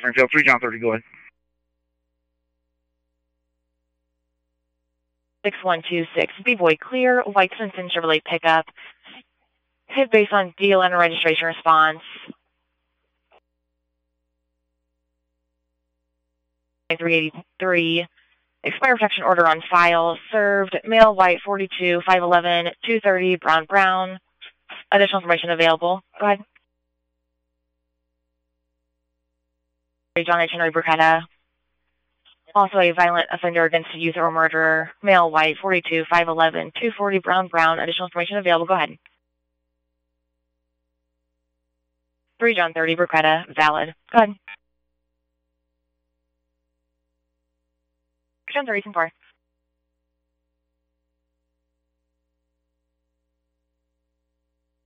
Springfield, 3 John 30, go ahead. 6126, B-Boy clear, White Simpson Chevrolet pickup. Hit based on deal and registration response. 383. Expire protection order on file. Served, male, white, 42, 5'11", 230, brown. Additional information available. Go ahead. John H. Henry Bruchetta. Also a violent offender against youth or murderer. Male, white, 42, 5'11", 240, brown. Additional information available. Go ahead. 3 John 30, Bruchetta. Valid. Go ahead. John 30, 4.